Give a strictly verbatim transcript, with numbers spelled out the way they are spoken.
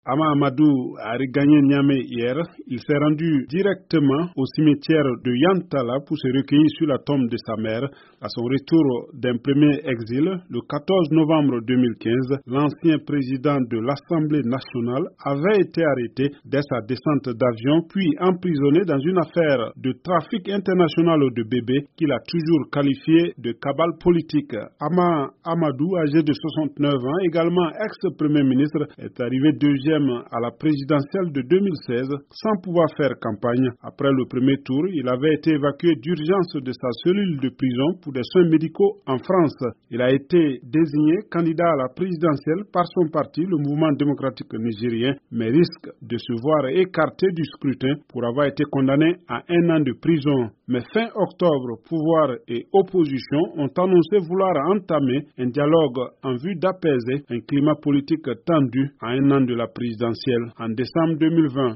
Ama Amadou a regagné Niamey hier. Il s'est rendu directement au cimetière de Yantala pour se recueillir sur la tombe de sa mère. À son retour d'un premier exil, le quatorze novembre deux mille quinze, l'ancien président de l'Assemblée nationale avait été arrêté dès sa descente d'avion, puis emprisonné dans une affaire de trafic international de bébés qu'il a toujours qualifié de cabale politique. Ama Amadou, âgé de soixante-neuf ans, également ex-premier ministre, est arrivé deuxième à la présidentielle de deux mille seize sans pouvoir faire campagne. Après le premier tour, il avait été évacué d'urgence de sa cellule de prison pour des soins médicaux en France. Il a été désigné candidat à la présidentielle par son parti, le Mouvement démocratique nigérien, mais risque de se voir écarté du scrutin pour avoir été condamné à un an de prison. Mais fin octobre, pouvoir et opposition ont annoncé vouloir entamer un dialogue en vue d'apaiser un climat politique tendu à un an de la présidentielle en décembre deux mille vingt.